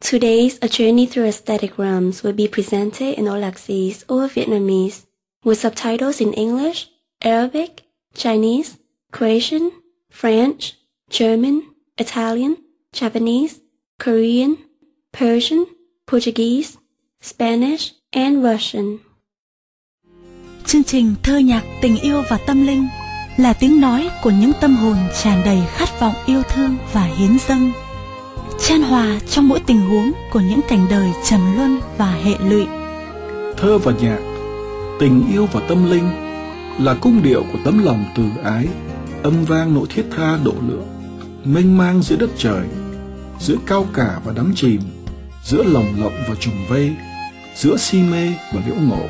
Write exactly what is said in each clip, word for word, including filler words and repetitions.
Today's A Journey Through Aesthetic Realms will be presented in Aulaxese or Vietnamese, with subtitles in English, Arabic, Chinese, Croatian, French, German, Italian, Japanese, Korean, Persian, Portuguese, Spanish, and Russian. Chương trình thơ nhạc tình yêu và tâm linh là tiếng nói của những tâm hồn tràn đầy khát vọng yêu thương và hiến dâng, chan hòa trong mỗi tình huống của những cảnh đời trầm luân và hệ lụy. Thơ và nhạc, tình yêu và tâm linh là cung điệu của tấm lòng từ ái, âm vang nỗi thiết tha độ lượng, mênh mang giữa đất trời, giữa cao cả và đắm chìm, giữa lồng lộng và trùng vây, giữa si mê và liễu ngộ.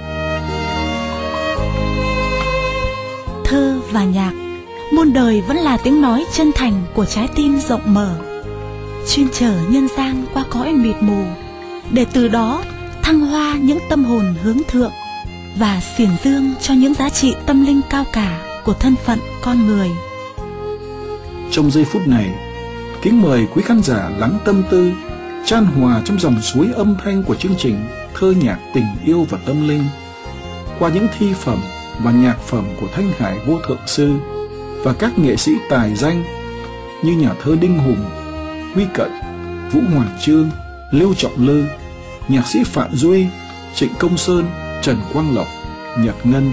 Thơ và nhạc, muôn đời vẫn là tiếng nói chân thành của trái tim rộng mở, chuyên chở nhân gian qua cõi mịt mù, để từ đó thăng hoa những tâm hồn hướng thượng và xiển dương cho những giá trị tâm linh cao cả của thân phận con người. Trong giây phút này, kính mời quý khán giả lắng tâm tư, chan hòa trong dòng suối âm thanh của chương trình thơ nhạc tình yêu và tâm linh, qua những thi phẩm và nhạc phẩm của Thanh Hải Vô Thượng Sư và các nghệ sĩ tài danh như nhà thơ Đinh Hùng, Huy Cận, Vũ Hoàng Chương, Lưu Trọng Lư, nhạc sĩ Phạm Duy, Trịnh Công Sơn, Trần Quang Lộc, Nhật Ngân.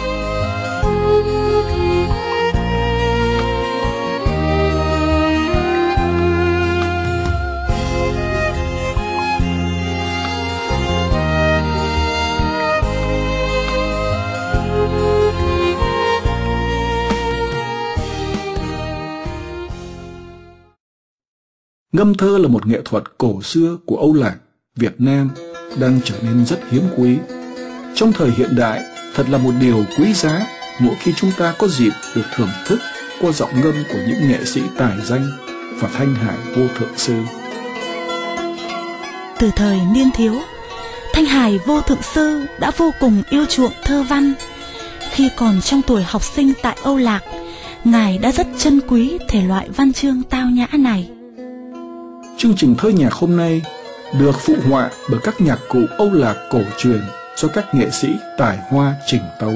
Ngâm thơ là một nghệ thuật cổ xưa của Âu Lạc, Việt Nam đang trở nên rất hiếm quý. Trong thời hiện đại, thật là một điều quý giá mỗi khi chúng ta có dịp được thưởng thức qua giọng ngâm của những nghệ sĩ tài danh và Thanh Hải Vô Thượng Sư. Từ thời niên thiếu, Thanh Hải Vô Thượng Sư đã vô cùng yêu chuộng thơ văn. Khi còn trong tuổi học sinh tại Âu Lạc, Ngài đã rất trân quý thể loại văn chương tao nhã này. Chương trình thơ nhạc hôm nay được phụ họa bởi các nhạc cụ Âu Lạc cổ truyền do các nghệ sĩ tài hoa chỉnh tấu.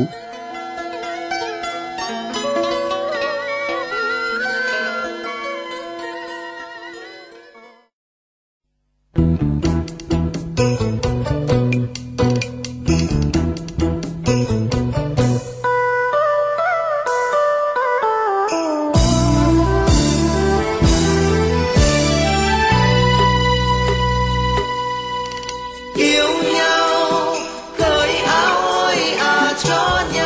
Yêu nhau cởi áo ôi à cho nhau.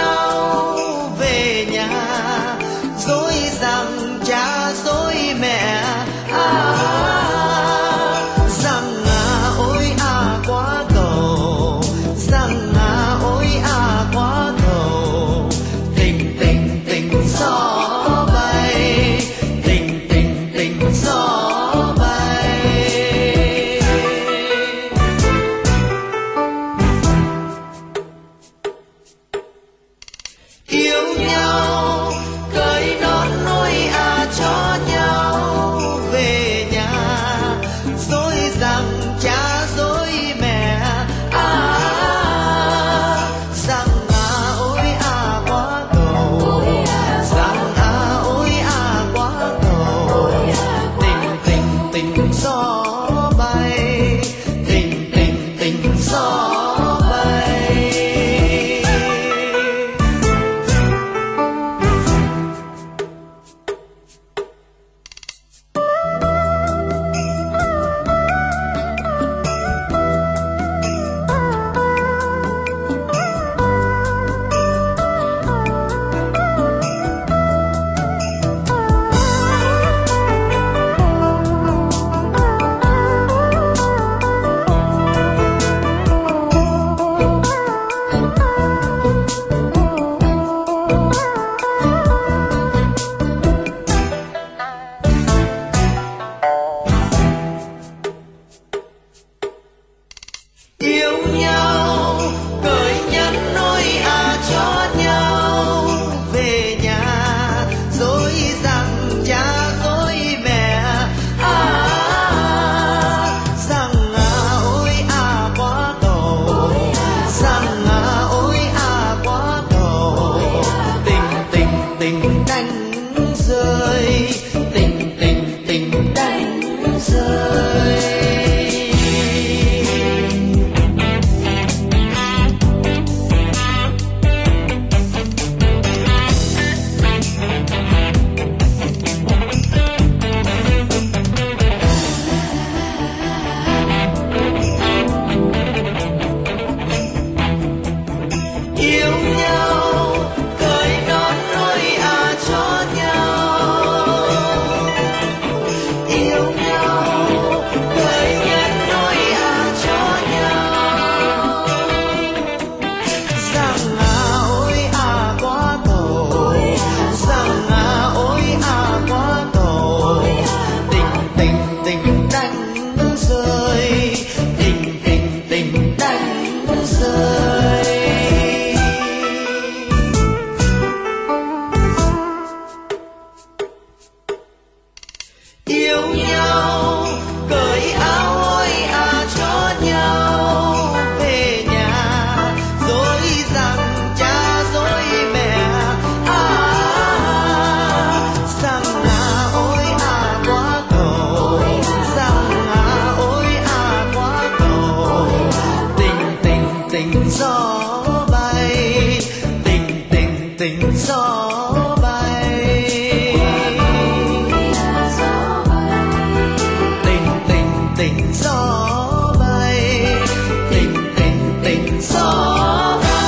tình gió bay, tình tình tình gió bay.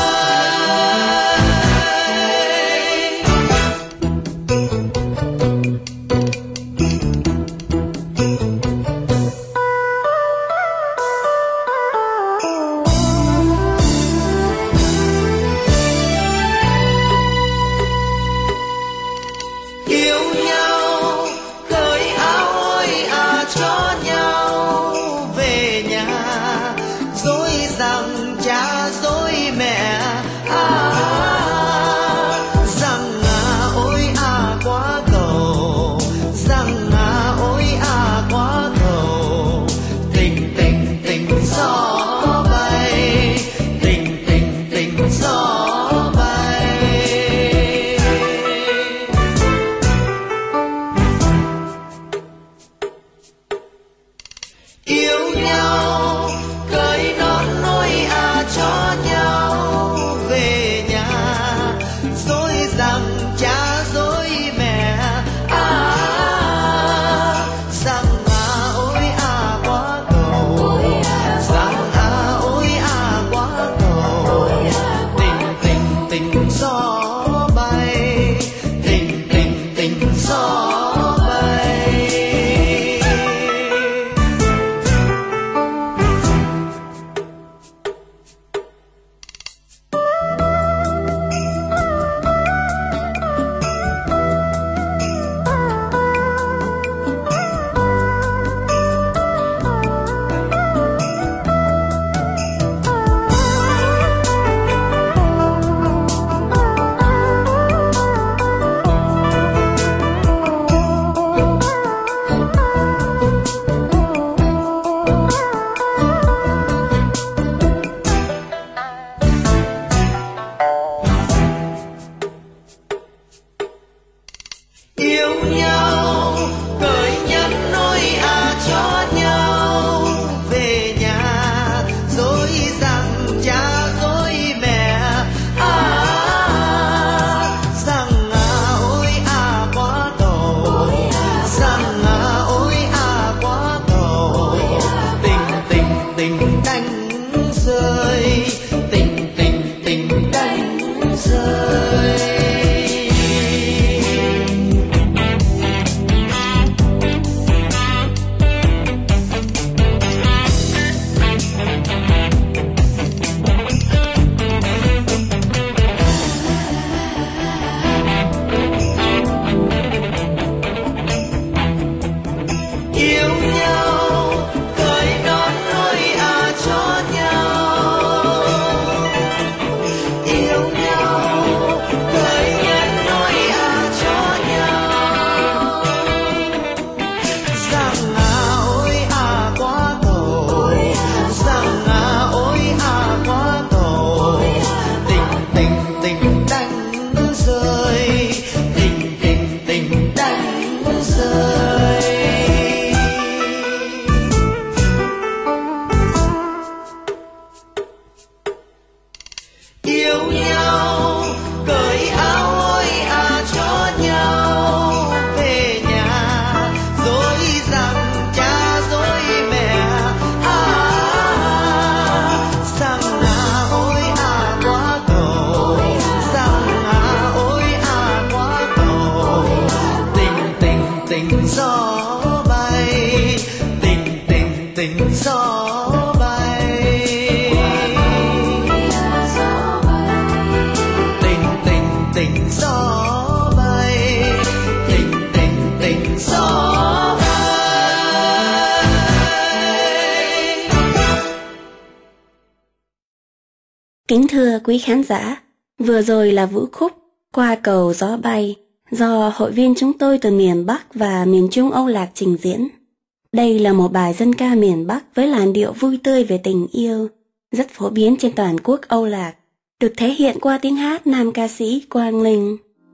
Kính thưa quý khán giả, vừa rồi là vũ khúc Qua Cầu Gió Bay do hội viên chúng tôi từ miền Bắc và miền Trung Âu Lạc trình diễn. Đây là một bài dân ca miền Bắc với làn điệu vui tươi về tình yêu, rất phổ biến trên toàn quốc Âu Lạc, được thể hiện qua tiếng hát nam ca sĩ Quang Linh.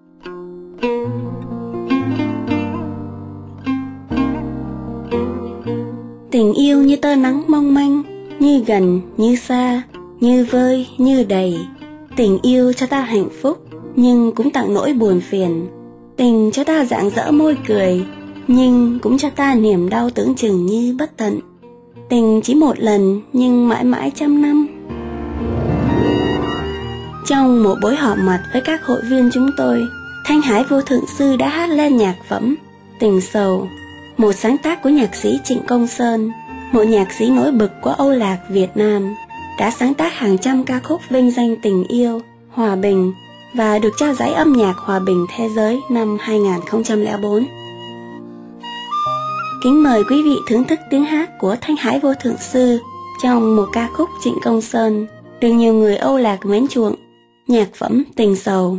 Tình yêu như tơ nắng mong manh, như gần, như xa, như vơi, như đầy. Tình yêu cho ta hạnh phúc, nhưng cũng tặng nỗi buồn phiền. Tình cho ta rạng rỡ môi cười, nhưng cũng cho ta niềm đau tưởng chừng như bất tận. Tình chỉ một lần nhưng mãi mãi trăm năm. Trong một buổi họp mặt với các hội viên chúng tôi, Thanh Hải Vô Thượng Sư đã hát lên nhạc phẩm Tình Sầu, một sáng tác của nhạc sĩ Trịnh Công Sơn, một nhạc sĩ nổi bật của Âu Lạc Việt Nam, đã sáng tác hàng trăm ca khúc vinh danh tình yêu, hòa bình và được trao giải âm nhạc hòa bình thế giới năm hai không không bốn. Kính mời quý vị thưởng thức tiếng hát của Thanh Hải Vô Thượng Sư trong một ca khúc Trịnh Công Sơn được nhiều người Âu Lạc mến chuộng, nhạc phẩm Tình Sầu.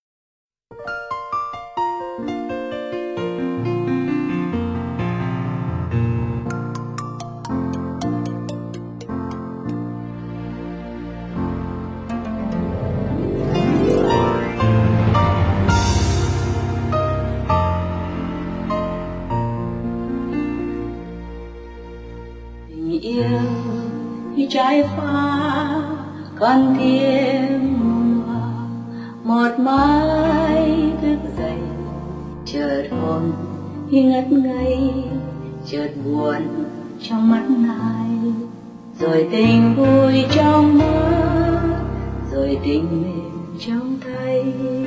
Yêu như trái hoa con tim hoa, một mai thức dậy chợt hồn như ngất ngây, chợt buồn trong mắt này, rồi tình vui trong mơ, rồi tình mềm trong tay.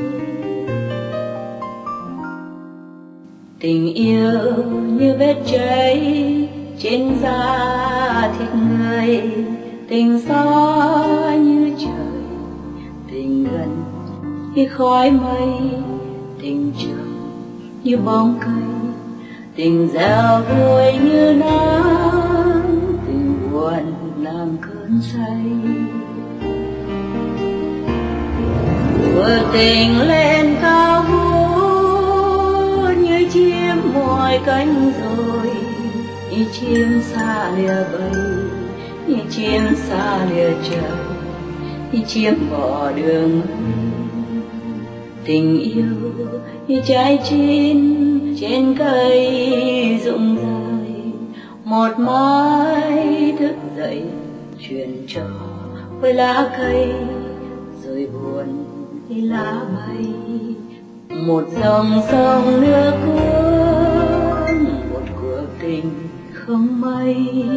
Tình yêu như vết cháy trên da thịt người, tình xa như trời, tình gần như khói mây, tình trường như bóng cây, tình gieo vui như nắng, tình buồn làm cơn say. Vừa tình lên cao vút như chim mỏi cánh rồi, như chim xa lìa bầy, như chim xa lìa trời, như chim bỏ đường mây. Tình yêu như trái chín trên cây rụng rơi, một mai thức dậy truyền cho với lá cây, rồi buồn như lá bay. Một dòng sông nước cuốn, một cuộc tình không may.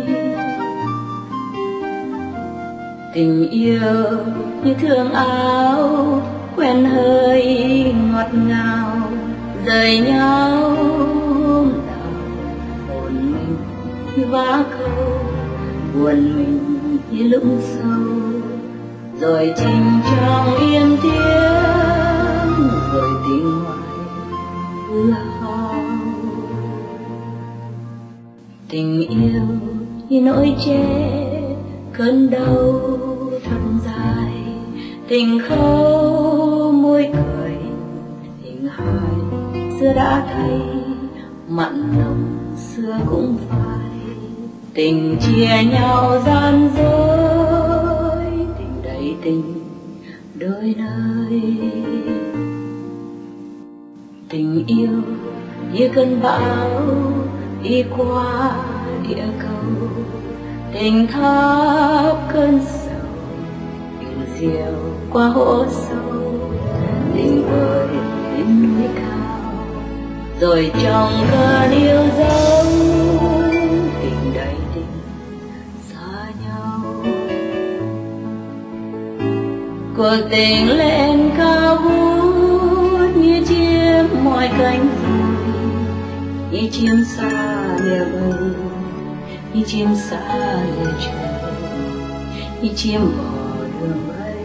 Tình yêu như thương áo quen hơi ngọt ngào, rời nhau hôm nào hồn mình như vá câu, buồn mình như lũng sâu, rồi tình trong yên tiếng, rồi tình ngoài hư hao. Tình yêu như nỗi chết cơn đau thật dài, tình khâu môi cười, tình hài xưa đã thấy, mặn nồng xưa cũng phai. Tình chia nhau gian dối, tình đầy tình đôi nơi. Tình yêu như cơn bão đi qua địa cầu, tình thắp cơn sầu, tình diều qua hố sâu, tình vời đến núi cao, rồi trong cơn yêu dấu, tình đầy tình xa nhau. Cuộc tình lên cao vút như chim mỏi cánh rồi, như chim xa lìa bầy, như chim xa lìa trời, như chim bỏ đường bay.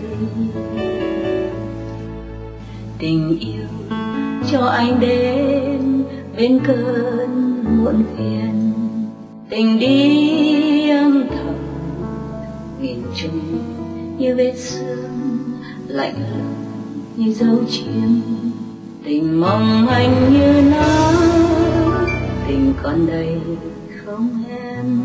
Tình yêu cho anh đến bên cơn muộn phiền, tình đi âm thầm nghìn trùng như vết sương, lạnh lùng như dấu chim. Tình mong anh như nắng, tình còn đây không em.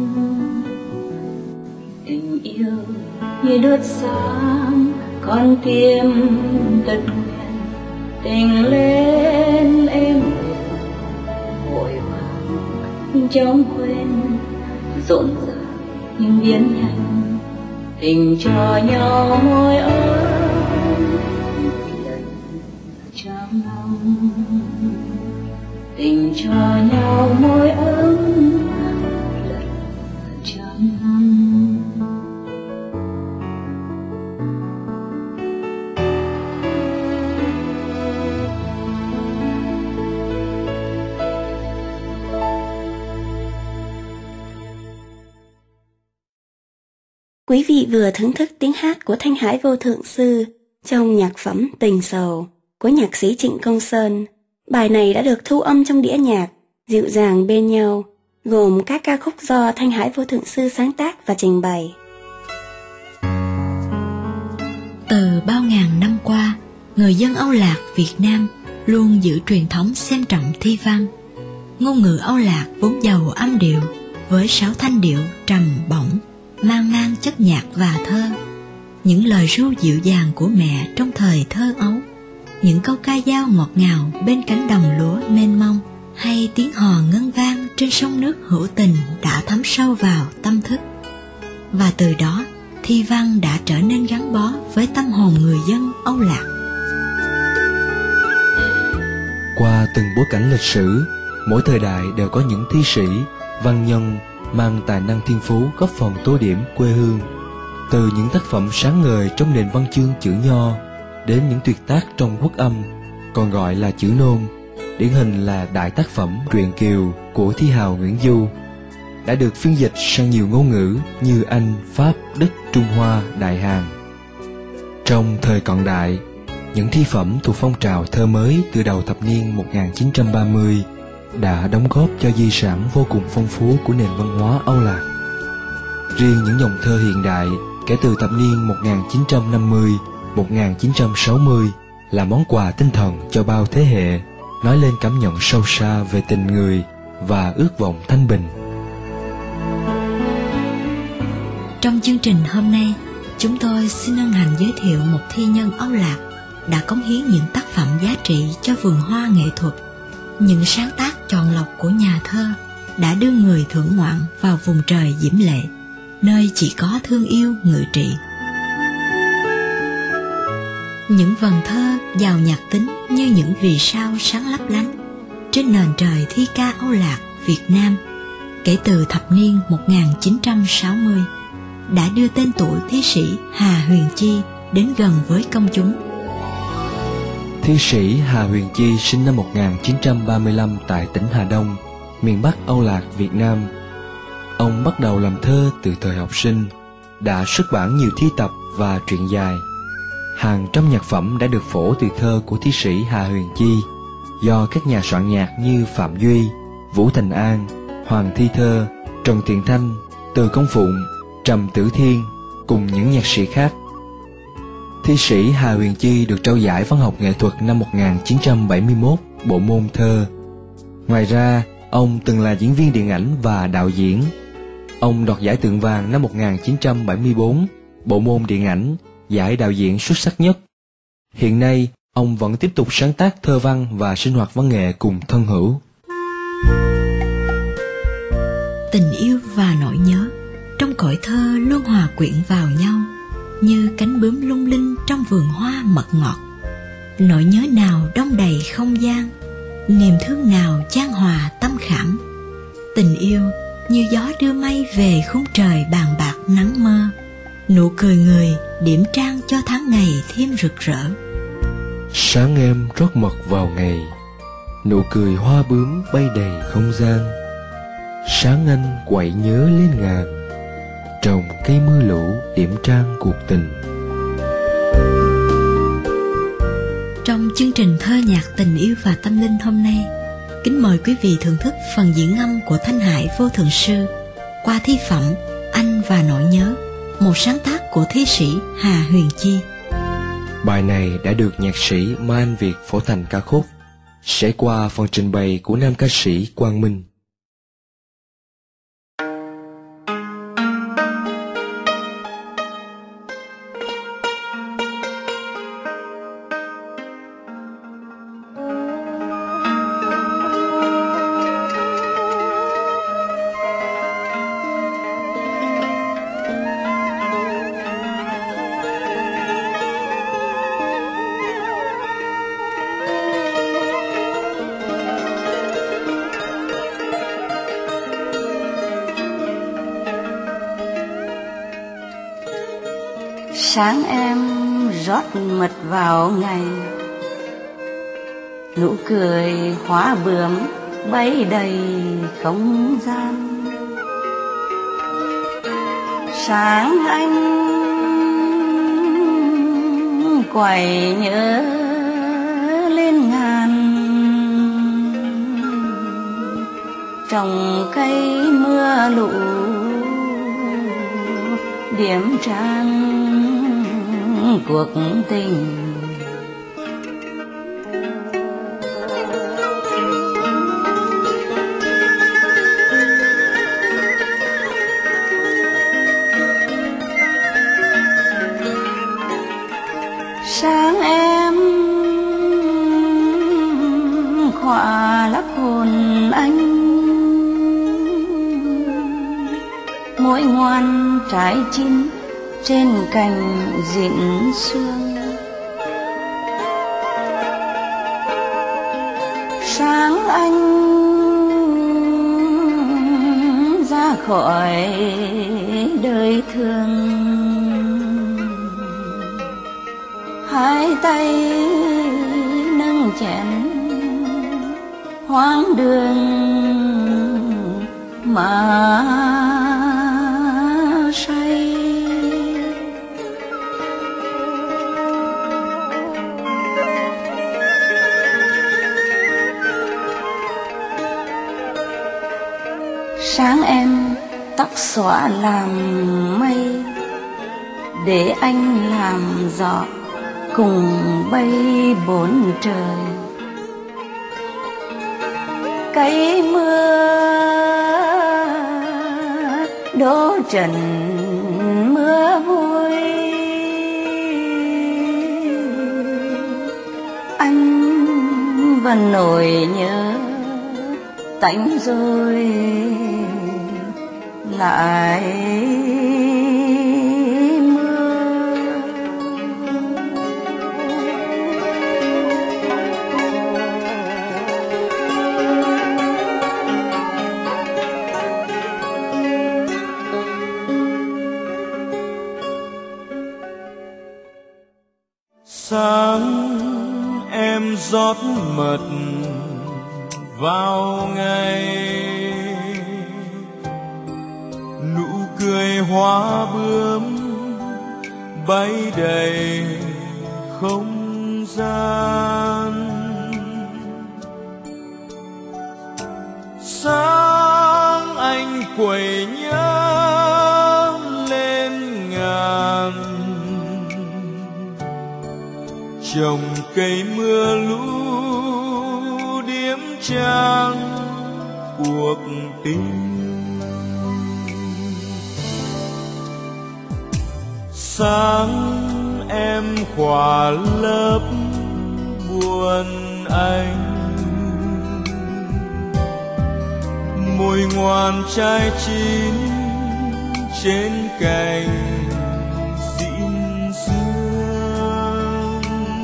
Tình yêu như đốt sáng con tim tật nguyện, tình lên em vội vàng nhưng chóng quên, rộn ràng nhưng biến nhanh. Tình cho nhau môi ấm lần trăm năm, tình cho nhau môi ấm lần trăm Quý vị vừa thưởng thức tiếng hát của Thanh Hải Vô Thượng Sư trong nhạc phẩm Tình Sầu của nhạc sĩ Trịnh Công Sơn. Bài này đã được thu âm trong đĩa nhạc Dịu Dàng Bên Nhau, gồm các ca khúc do Thanh Hải Vô Thượng Sư sáng tác và trình bày. Từ bao ngàn năm qua, người dân Âu Lạc Việt Nam luôn giữ truyền thống xem trọng thi văn. Ngôn ngữ Âu Lạc vốn giàu âm điệu với sáu thanh điệu trầm bổng, mang ngang chất nhạc và thơ. Những lời ru dịu dàng của mẹ trong thời thơ ấu, những câu ca dao ngọt ngào bên cánh đồng lúa mênh mông, hay tiếng hò ngân vang trên sông nước hữu tình đã thấm sâu vào tâm thức. Và từ đó, thi văn đã trở nên gắn bó với tâm hồn người dân Âu Lạc. Qua từng bối cảnh lịch sử, mỗi thời đại đều có những thi sĩ, văn nhân mang tài năng thiên phú góp phần tô điểm quê hương. Từ những tác phẩm sáng ngời trong nền văn chương chữ nho đến những tuyệt tác trong quốc âm, còn gọi là chữ nôm, điển hình là đại tác phẩm Truyện Kiều của thi hào Nguyễn Du, đã được phiên dịch sang nhiều ngôn ngữ như Anh, Pháp, Đức, Trung Hoa, Đại Hàn. Trong thời cận đại, những thi phẩm thuộc phong trào thơ mới từ đầu thập niên một nghìn chín trăm ba mươi đã đóng góp cho di sản vô cùng phong phú của nền văn hóa Âu Lạc. Riêng những dòng thơ hiện đại kể từ thập niên một nghìn chín trăm năm mươi đến một nghìn chín trăm sáu mươi là món quà tinh thần cho bao thế hệ, nói lên cảm nhận sâu xa về tình người và ước vọng thanh bình. Trong chương trình hôm nay, chúng tôi xin hân hạnh giới thiệu một thi nhân Âu Lạc đã cống hiến những tác phẩm giá trị cho vườn hoa nghệ thuật. Những sáng tác chọn lọc của nhà thơ đã đưa người thưởng ngoạn vào vùng trời diễm lệ, nơi chỉ có thương yêu ngự trị. Những vần thơ giàu nhạc tính như những vì sao sáng lấp lánh trên nền trời thi ca Âu Lạc Việt Nam kể từ thập niên một nghìn chín trăm sáu mươi đã đưa tên tuổi thi sĩ Hà Huyền Chi đến gần với công chúng. Thi sĩ Hà Huyền Chi sinh năm một nghìn chín trăm ba mươi lăm tại tỉnh Hà Đông, miền Bắc Âu Lạc, Việt Nam. Ông bắt đầu làm thơ từ thời học sinh, đã xuất bản nhiều thi tập và truyện dài. Hàng trăm nhạc phẩm đã được phổ từ thơ của thi sĩ Hà Huyền Chi do các nhà soạn nhạc như Phạm Duy, Vũ Thành An, Hoàng Thi Thơ, Trần Thiện Thanh, Từ Công Phụng, Trầm Tử Thiên cùng những nhạc sĩ khác. Thi sĩ Hà Huyền Chi được trao giải văn học nghệ thuật năm một nghìn chín trăm bảy mươi mốt, bộ môn thơ. Ngoài ra, ông từng là diễn viên điện ảnh và đạo diễn. Ông đoạt giải Tượng Vàng năm một nghìn chín trăm bảy mươi bốn, bộ môn điện ảnh, giải đạo diễn xuất sắc nhất. Hiện nay, ông vẫn tiếp tục sáng tác thơ văn và sinh hoạt văn nghệ cùng thân hữu. Tình yêu và nỗi nhớ trong cõi thơ luôn hòa quyện vào nhau, như cánh bướm lung linh trong vườn hoa mật ngọt. Nỗi nhớ nào đong đầy không gian, niềm thương nào chan hòa tâm khảm. Tình yêu như gió đưa mây về khung trời bàn bạc nắng mơ, nụ cười người điểm trang cho tháng ngày thêm rực rỡ. Sáng em rót mật vào ngày, nụ cười hoa bướm bay đầy không gian. Sáng anh quậy nhớ lên ngàn, trồng cây mưa lũ điểm trang cuộc tình. Trong chương trình thơ nhạc tình yêu và tâm linh hôm nay, kính mời quý vị thưởng thức phần diễn ngâm của Thanh Hải Vô Thượng Sư qua thi phẩm Anh và Nỗi Nhớ, một sáng tác của thi sĩ Hà Huyền Chi. Bài này đã được nhạc sĩ Mai Anh Việt phổ thành ca khúc, sẽ qua phần trình bày của nam ca sĩ Quang Minh. Sáng em rót mật vào ngày, nụ cười hóa bướm bay đầy không gian. Sáng anh quay nhớ lên ngàn, trồng cây mưa lũ điểm trang cuộc tình. Sáng em khỏa lấp hồn anh, mỗi ngoan trái chín trên cành dịn sương. Sáng anh ra khỏi đời thương, hai tay nâng chén hoang đường mà say. Sáng em tóc xõa làm mây, để anh làm gió cùng bay bốn trời. Cây mưa đổ trần mưa vui, anh vẫn nỗi nhớ tánh rồi lại sáng em rót mật vào ngày, nụ cười hoa bướm bay đầy không gian. Sáng anh quẩy nhớ lên ngàn, trồng cây mưa lũ điếm trang cuộc tình. Sáng em khỏa lấp buồn anh, môi ngoan trái chín trên cành dịn sương.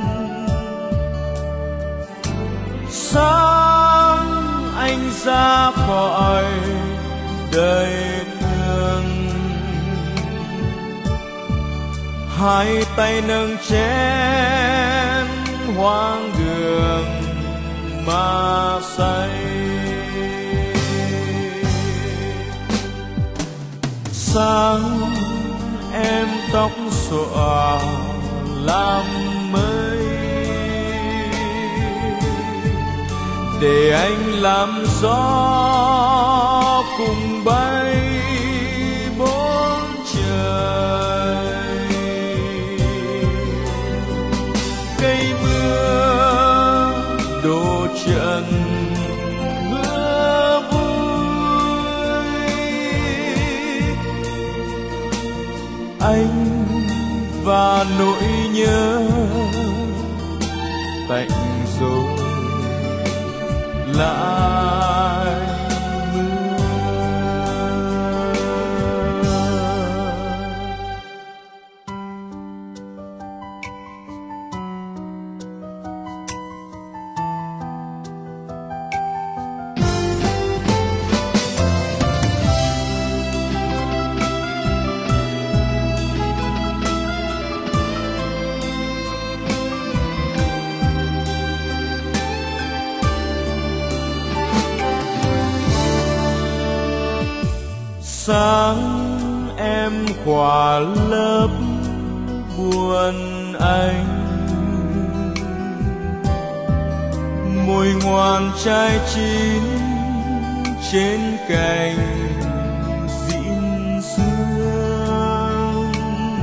Sáng anh ra khỏi đời thương, hai tay nâng chén hoang đường mà say. Sáng em tóc xõa làm mây, để anh làm gió cùng bay bốn trời. Cây mưa đổ trận mưa vui, anh và nỗi nhớ tạnh rồi lại mưa. em khỏa lớp buồn anh. Môi ngoan trái chín trên cành dịn sương.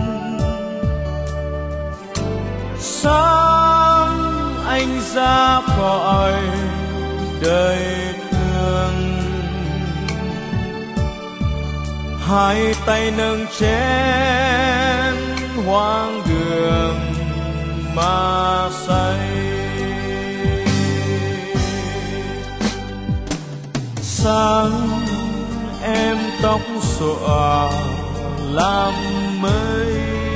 Sáng anh ra khỏi đời thương, hai tay nâng chén hoang đường mà say. Sáng em tóc xõa làm mây,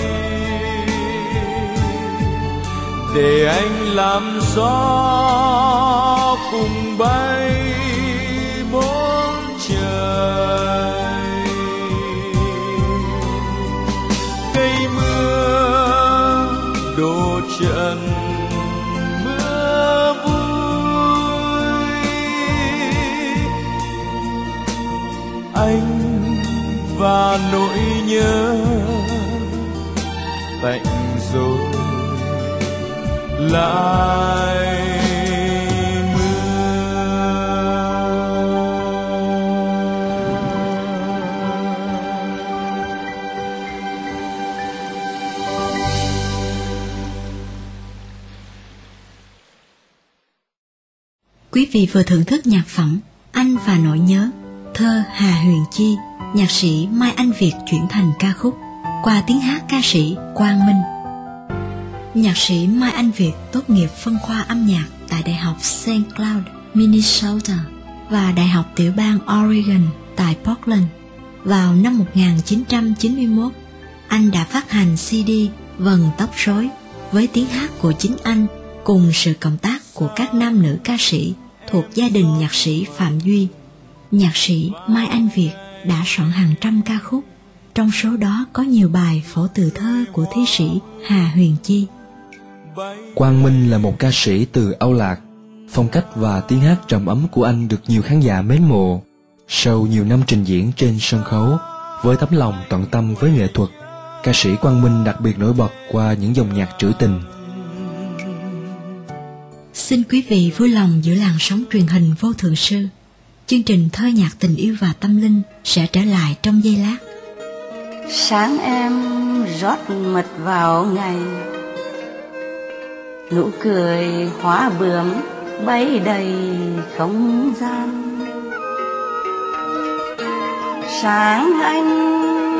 để anh làm gió cùng bay bốn trời. Cây mưa đổ trận mưa vui, anh và nỗi nhớ tạnh rồi lại Quý vị vừa thưởng thức nhạc phẩm Anh và Nỗi Nhớ, thơ Hà Huyền Chi, nhạc sĩ Mai Anh Việt chuyển thành ca khúc qua tiếng hát ca sĩ Quang Minh. Nhạc sĩ Mai Anh Việt tốt nghiệp phân khoa âm nhạc tại Đại học Saint Cloud, Minnesota và Đại học tiểu bang Oregon tại Portland. Vào năm một nghìn chín trăm chín mươi mốt, anh đã phát hành xê đê Vần Tóc Rối với tiếng hát của chính anh cùng sự cộng tác của các nam nữ ca sĩ thuộc gia đình nhạc sĩ Phạm Duy. Nhạc sĩ Mai Anh Việt đã soạn hàng trăm ca khúc, trong số đó có nhiều bài phổ từ thơ của thi sĩ Hà Huyền Chi. Quang Minh là một ca sĩ từ Âu Lạc. Phong cách và tiếng hát trầm ấm của anh được nhiều khán giả mến mộ. Sau nhiều năm trình diễn trên sân khấu, với tấm lòng tận tâm với nghệ thuật, ca sĩ Quang Minh đặc biệt nổi bật qua những dòng nhạc trữ tình. Xin quý vị vui lòng giữ làn sóng truyền hình Vô Thượng Sư. Chương trình Thơ Nhạc Tình Yêu và Tâm Linh sẽ trở lại trong giây lát. Sáng em rót mật vào ngày, nụ cười hóa bướm bay đầy không gian. Sáng anh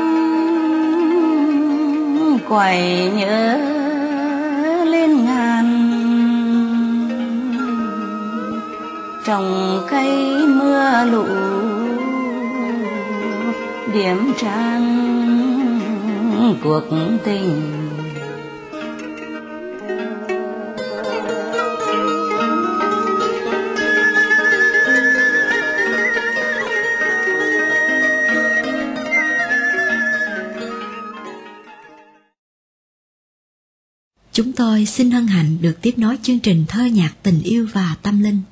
quay nhớ lên ngàn, trồng cây mưa lũ điểm trang cuộc tình. Chúng tôi xin hân hạnh được tiếp nối chương trình Thơ Nhạc Tình Yêu và Tâm Linh.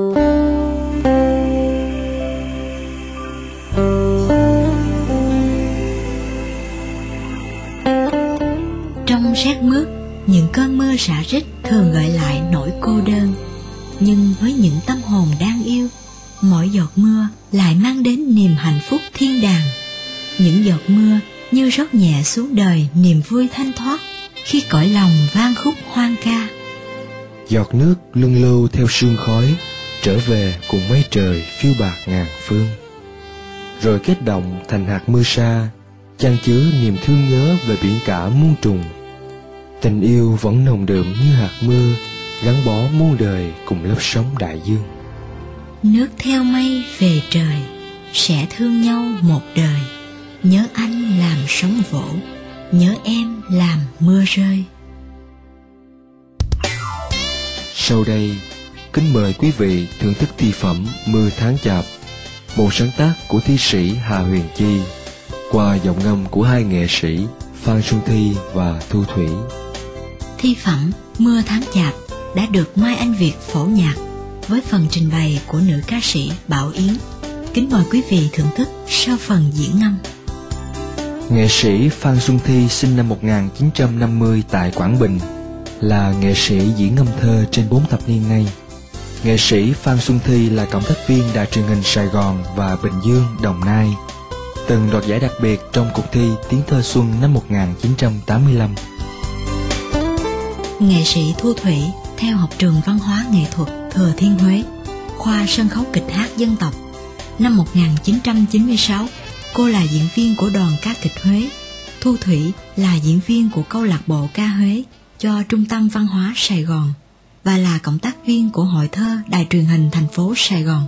Trong rét mướt, những cơn mưa rả rích thường gợi lại nỗi cô đơn. Nhưng với những tâm hồn đang yêu, mỗi giọt mưa lại mang đến niềm hạnh phúc thiên đàng. Những giọt mưa như rót nhẹ xuống đời niềm vui thanh thoát khi cõi lòng vang khúc hoang ca. Giọt nước luân lưu theo sương khói, trở về cùng mây trời phiêu bạc ngàn phương, rồi kết động thành hạt mưa sa, chan chứa niềm thương nhớ về biển cả muôn trùng. Tình yêu vẫn nồng đượm như hạt mưa, gắn bó muôn đời cùng lớp sóng đại dương. Nước theo mây về trời, sẽ thương nhau một đời. Nhớ anh làm sóng vỗ, nhớ em làm mưa rơi. Sau đây, kính mời quý vị thưởng thức thi phẩm Mưa Tháng Chạp, một sáng tác của thi sĩ Hà Huyền Chi, qua giọng ngâm của hai nghệ sĩ Phan Xuân Thi và Thu Thủy. Thi phẩm Mưa Tháng Chạp đã được Mai Anh Việt phổ nhạc với phần trình bày của nữ ca sĩ Bảo Yến. Kính mời quý vị thưởng thức sau phần diễn ngâm. Nghệ sĩ Phan Xuân Thi sinh năm một nghìn chín trăm năm mươi tại Quảng Bình, là nghệ sĩ diễn ngâm thơ trên bốn thập niên nay. Nghệ sĩ Phan Xuân Thi là cộng tác viên đài truyền hình Sài Gòn và Bình Dương, Đồng Nai, từng đoạt giải đặc biệt trong cuộc thi Tiếng Thơ Xuân năm một nghìn chín trăm tám mươi lăm. Nghệ sĩ Thu Thủy theo học trường Văn hóa Nghệ thuật Thừa Thiên Huế, khoa sân khấu kịch hát dân tộc. Năm một nghìn chín trăm chín mươi sáu, cô là diễn viên của đoàn ca kịch Huế. Thu Thủy là diễn viên của câu lạc bộ ca Huế cho Trung tâm Văn hóa Sài Gòn và là cộng tác viên của Hội Thơ Đài truyền hình thành phố Sài Gòn.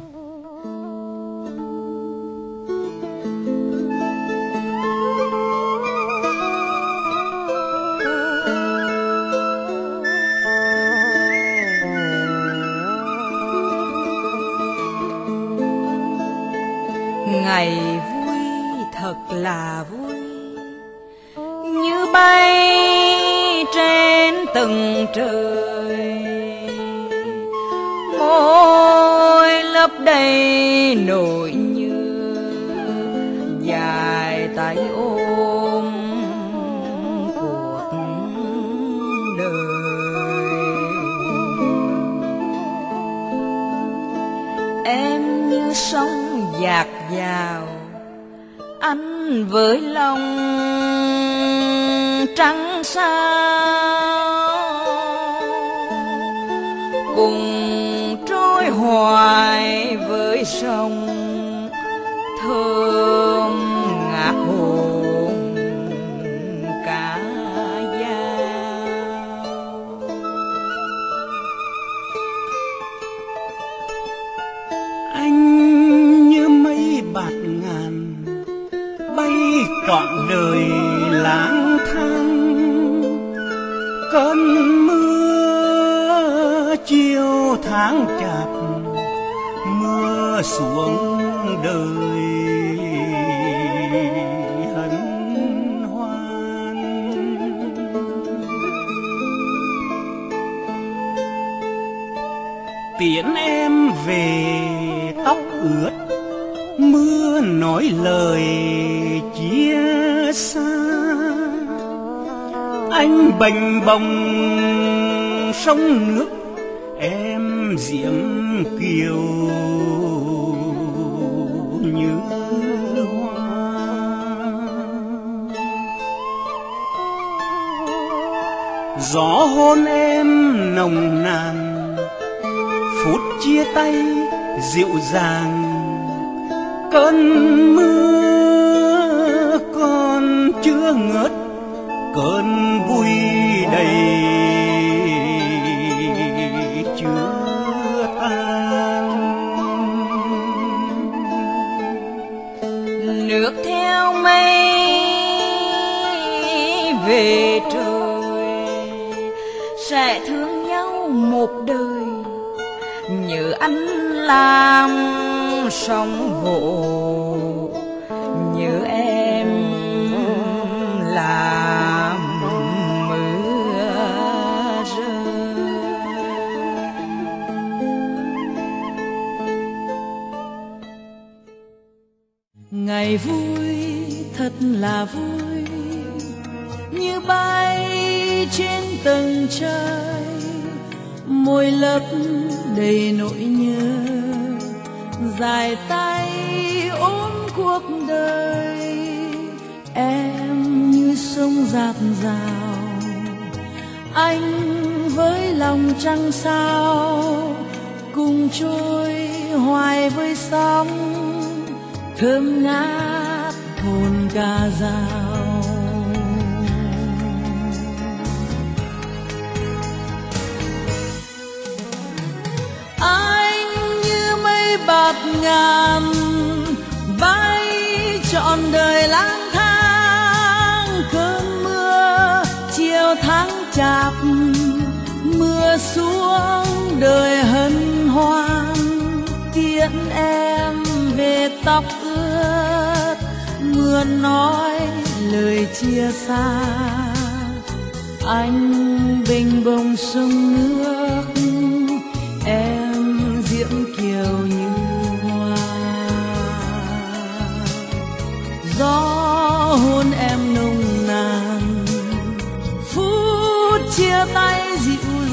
Ngày vui thật là vui, như bay trên tầng trời, môi lấp đầy nỗi nhớ, dài tay ôm cuộc đời. Em như sông dạt dào, anh với lòng trắng sao, cùng trôi hoài với sông thơm ngát hồn cả dao. Anh như mây bạt ngàn, bay trọn đời lang thang. Cơn mưa chiều tháng chạp, mưa xuống đời hân hoan. Tiễn em về tóc ướt, mưa nói lời chia xa. Anh bềnh bồng sông nước, em diễm kiều như hoa. Gió hôn em nồng nàn, phút chia tay dịu dàng. Cơn mưa còn chưa ngớt, cơn vui đầy chưa tan. Nước theo mây về trời, sẽ thương nhau một đời. Nhớ anh làm sóng vỗ, nhớ em làm mưa rơi. Ngày vui thật là vui, như bay trên tầng trời, môi lấp đầy nỗi nhớ, dài tay ôm cuộc đời. Em như sông dạt dào, anh với lòng trăng sao, cùng trôi hoài với sóng thơm ngát hồn ca dao. Anh như mây bạt ngàn, bay trọn đời lang thang. Cơn mưa chiều tháng chạp, mưa xuống đời hân hoan. Tiễn em về tóc ướt, mưa nói lời chia xa. Anh bình bồng sông nước, em diễm kiều như hoa. Gió hôn em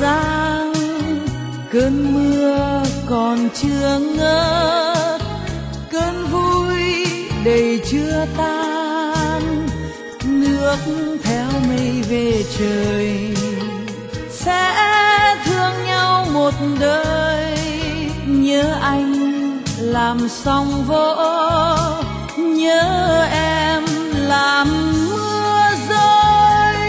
dàng, cơn mưa còn chưa ngớt, cơn vui đầy chưa tan, nước theo mây về trời, sẽ thương nhau một đời. Nhớ anh làm sóng vỗ, nhớ em làm mưa rơi.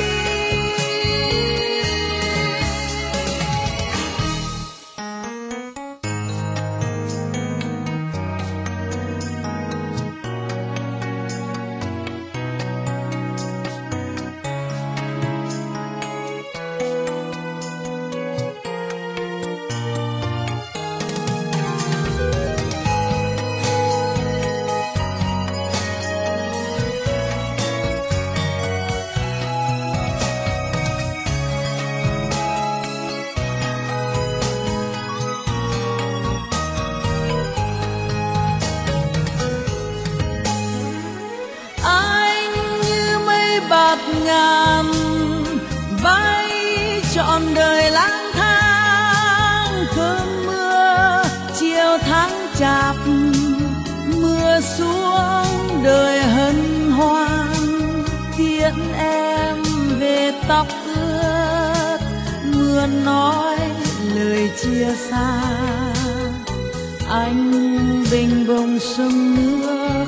Bạt ngàn bay trọn đời lang thang, cơn mưa chiều tháng chạp, mưa xuống đời hân hoan. Tiễn em về tóc ướt, mưa nói lời chia xa. Anh bình bồng sông nước,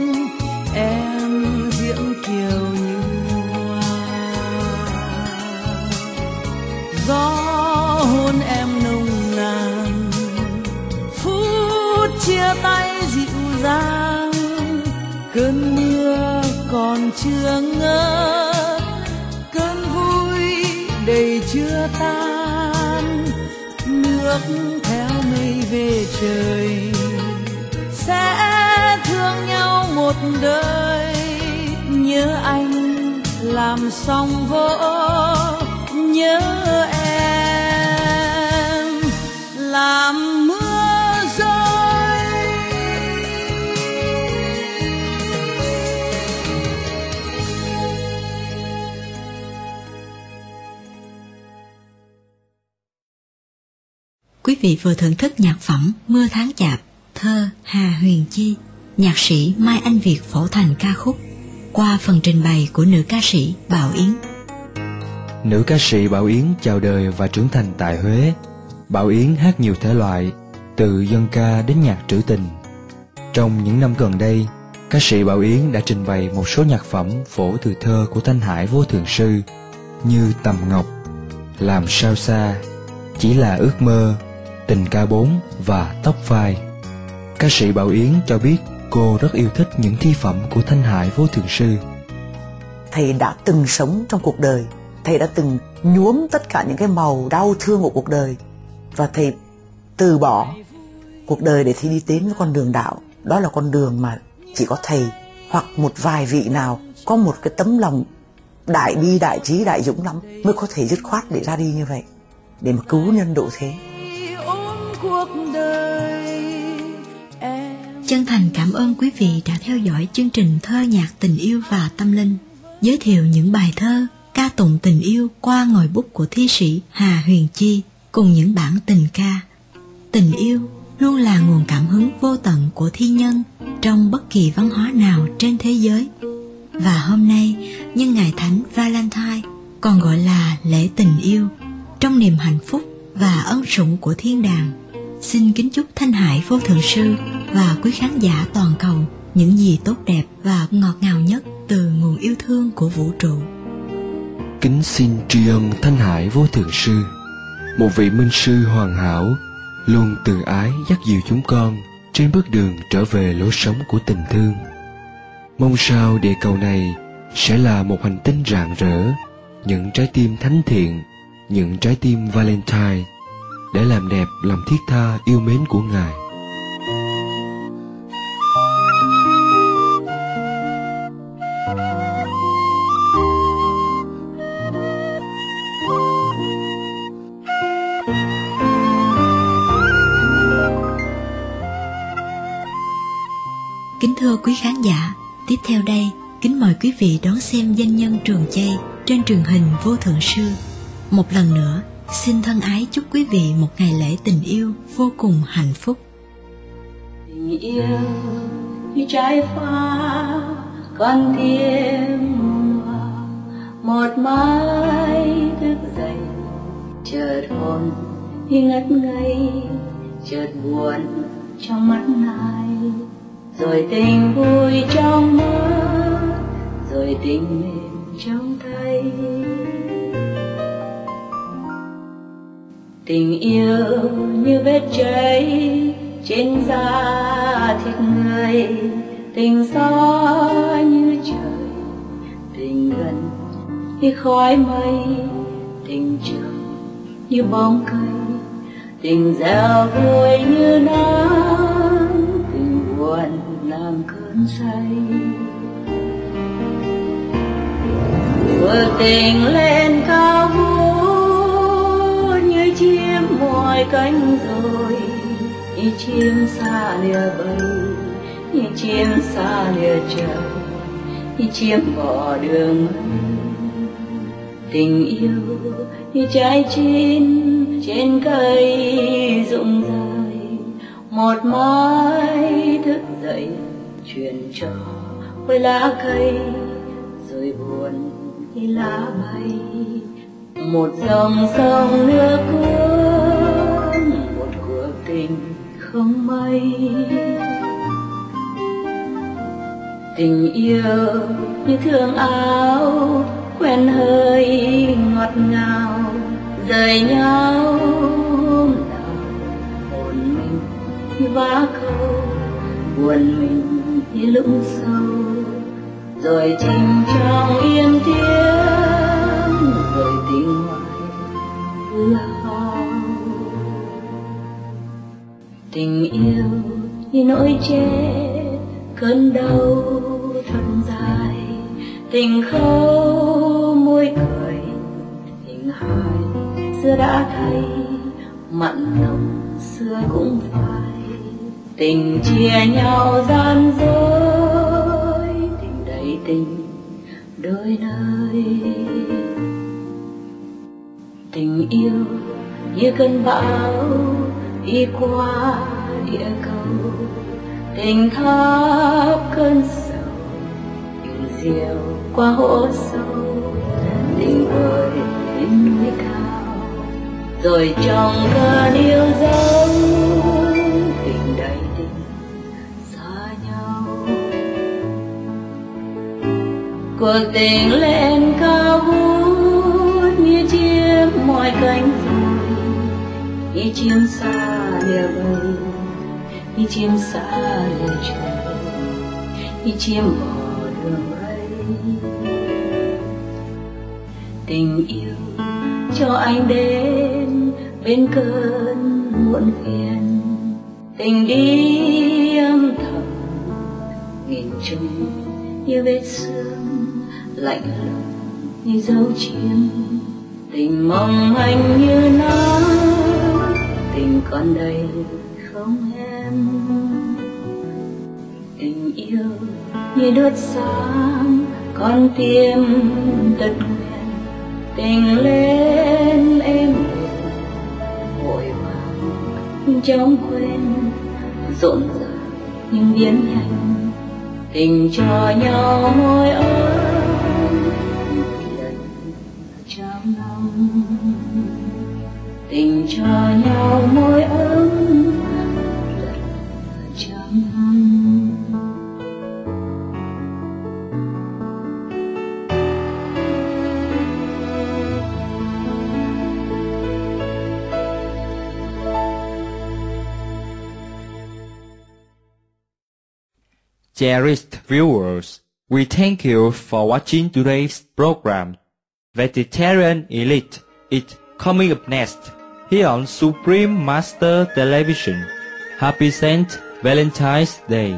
em diễm kiều như gió hôn em nồng nàn. Phút chia tay dịu dàng, cơn mưa còn chưa ngớt, cơn vui đầy chưa tan, nước theo mây về trời, sẽ thương nhau một đời. Nhớ anh làm sóng vỗ, nhớ em làm mưa rơi. Quý vị vừa thưởng thức nhạc phẩm Mưa Tháng Chạp, thơ Hà Huyền Chi, nhạc sĩ Mai Anh Việt phổ thành ca khúc qua phần trình bày của nữ ca sĩ Bảo Yến. Nữ ca sĩ Bảo Yến chào đời và trưởng thành tại Huế. Bảo Yến hát nhiều thể loại, từ dân ca đến nhạc trữ tình. Trong những năm gần đây, ca sĩ Bảo Yến đã trình bày một số nhạc phẩm phổ từ thơ của Thanh Hải Vô Thượng Sư như Tầm Ngọc, Làm Sao Xa, Chỉ Là Ước Mơ, Tình Ca Bốn và Tóc Vai. Ca sĩ Bảo Yến cho biết cô rất yêu thích những thi phẩm của Thanh Hải Vô Thượng Sư. Thầy đã từng sống trong cuộc đời, thầy đã từng nhuốm tất cả những cái màu đau thương của cuộc đời, và thầy từ bỏ cuộc đời để thầy đi đến với con đường đạo. Đó là con đường mà chỉ có thầy hoặc một vài vị nào có một cái tấm lòng đại bi, đại trí, đại dũng lắm mới có thể dứt khoát để ra đi như vậy, để mà cứu nhân độ thế. Chân thành cảm ơn quý vị đã theo dõi chương trình Thơ Nhạc Tình Yêu và Tâm Linh, giới thiệu những bài thơ ca tụng tình yêu qua ngòi bút của thi sĩ Hà Huyền Chi cùng những bản tình ca. Tình yêu luôn là nguồn cảm hứng vô tận của thi nhân trong bất kỳ văn hóa nào trên thế giới. Và hôm nay, nhân ngày Thánh Valentine, còn gọi là lễ tình yêu, trong niềm hạnh phúc và ân sủng của thiên đàng, xin kính chúc Thanh Hải Vô Thượng Sư và quý khán giả toàn cầu những gì tốt đẹp và ngọt ngào nhất từ nguồn yêu thương của vũ trụ. Kính xin tri ân Thanh Hải Vô Thượng Sư, một vị minh sư hoàn hảo, luôn từ ái dắt dìu chúng con trên bước đường trở về lối sống của tình thương. Mong sao địa cầu này sẽ là một hành tinh rạng rỡ, những trái tim thánh thiện, những trái tim Valentine, để làm đẹp lòng thiết tha yêu mến của Ngài. Kính thưa quý khán giả, tiếp theo đây, kính mời quý vị đón xem danh nhân Trường Chây trên truyền hình Vô Thượng Sư. Một lần nữa, xin thân ái chúc quý vị một ngày lễ tình yêu vô cùng hạnh phúc. Tình yêu như trái hoa còn thêm mùa, một mai thức dậy chợt hồn như ngất ngây, chợt buồn trong mắt này, rồi tình vui trong mơ, rồi tình mềm trong tay. Tình yêu như vết cháy trên da thịt người, tình gió như trời, tình gần như khói mây, tình trường như bóng cây, tình gieo vui như nắng, tình buồn làm cơn say. Vừa tình lên cao vút như chim ngoài cánh rồi, như chim xa lìa bầy, như chim xa lìa trời, như chim bỏ đường mây. Tình yêu như trái chín trên cây rụng rơi, một mai thức dậy truyền cho với lá cây, rồi buồn như lá bay. Một dòng sông nước cuốn, một cuộc tình không mây. Tình yêu như thương áo quen hơi ngọt ngào, rời nhau hôm nào hồn mình như vá câu, buồn mình như lũng sâu, rồi chìm trong yên tiếng, rồi tình ngoài hư hao. Tình yêu như nỗi chết cơn đau thật dài, tình khâu môi cười, tình hài xưa đã thấy, mặn nồng xưa cũng phai. Tình chia nhau gian dối, tình đầy tình đôi nơi. Tình yêu như cơn bão đi qua địa cầu, tình thắp cơn sầu, tình diều qua hố sâu, tình vơi đến núi cao, rồi trong cơn yêu dấu, tình đầy tình xa nhau. Cuộc tình lên cao vút như chim mọi cánh rồi, như chim xa lìa bầy, như chim xa lìa trời, như chim bỏ đường bay. Tình yêu cho anh đến bên cơn muộn phiền, tình đi âm thầm nghìn trùng như vết sương, lạnh lùng như dấu chim. Tình mong anh như nắng, tình còn đây không em. Tình yêu như đốt sáng con tim tật nguyện, tình lên em đềm vội vàng chóng quên, rộn ràng nhưng biến nhanh. Tình cho nhau môi ấm một lần trăm năm, tình cho nhau môi ấm một lần trăm năm. Cherished viewers, we thank you for watching today's program. Vegetarian Elite is coming up next here on Supreme Master Television. Happy Saint Valentine's Day.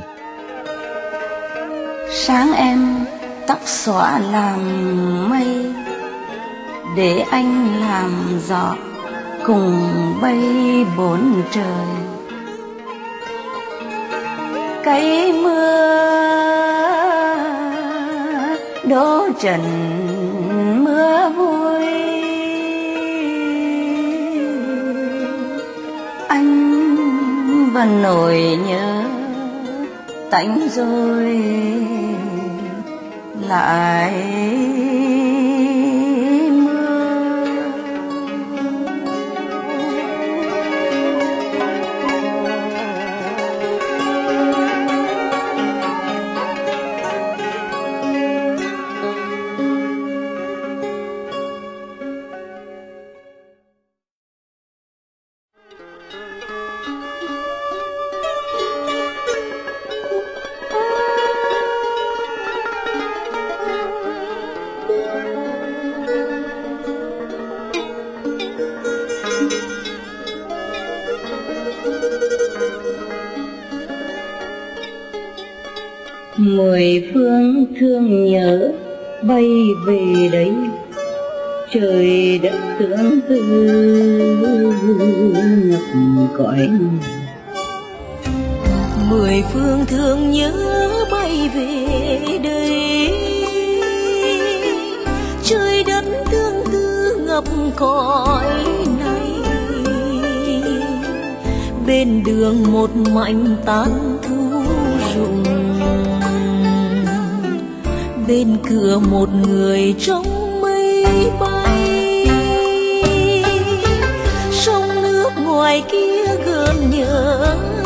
Sáng em tóc xõa làm mây, để anh làm giọt cùng bay bốn trời. Cái mưa đổ trần mưa vui, vẫn nỗi nhớ tánh rồi lại mười phương thương nhớ bay về đây, trời đất tương tư ngập cõi. Mười phương thương nhớ bay về đây, trời đất tương tư ngập cõi này. Bên đường một mảnh tán thu rụng, bên cửa một người trong mây bay. Sông nước ngoài kia gợn nhớ